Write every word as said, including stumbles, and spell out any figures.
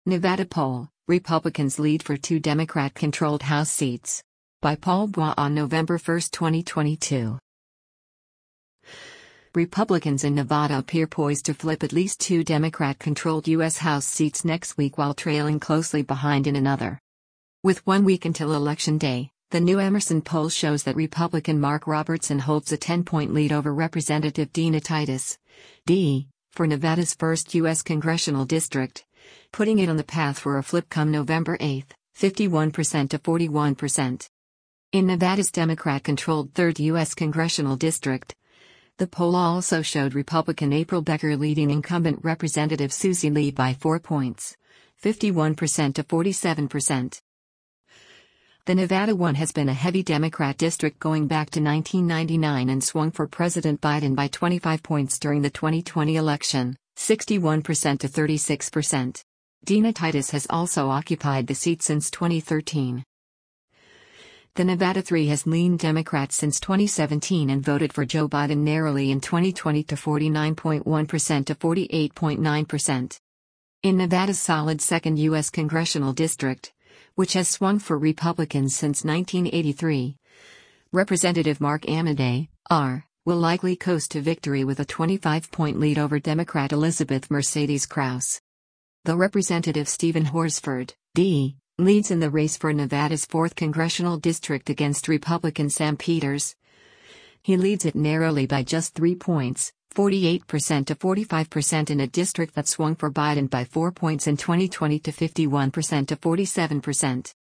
Nevada poll, Republicans lead for two Democrat-controlled House seats. By Paul Bois on November first, twenty twenty-two. Republicans in Nevada appear poised to flip at least two Democrat-controlled U S House seats next week while trailing closely behind in another. With one week until Election Day, the new Emerson poll shows that Republican Mark Robertson holds a ten-point lead over Representative Dina Titus, D, for Nevada's first U S congressional district, putting it on the path for a flip come November eighth, fifty-one percent to forty-one percent. In Nevada's Democrat-controlled third U S congressional district, the poll also showed Republican April Becker leading incumbent Representative Susie Lee by four points, fifty-one percent to forty-seven percent. The Nevada one has been a heavy Democrat district going back to nineteen ninety-nine and swung for President Biden by twenty-five points during the twenty twenty election, sixty-one percent to thirty-six percent. Dina Titus has also occupied the seat since twenty thirteen. The Nevada three has leaned Democrat since twenty seventeen and voted for Joe Biden narrowly in twenty twenty to forty-nine point one percent to forty-eight point nine percent. In Nevada's solid second U S congressional district, which has swung for Republicans since nineteen eighty-three, Representative Mark Amodei, R, will likely coast to victory with a twenty-five-point lead over Democrat Elizabeth Mercedes Kraus. Though Representative Stephen Horsford, D, leads in the race for Nevada's fourth congressional district against Republican Sam Peters, he leads it narrowly by just three points, forty-eight percent to forty-five percent in a district that swung for Biden by four points in twenty twenty to fifty-one percent to forty-seven percent.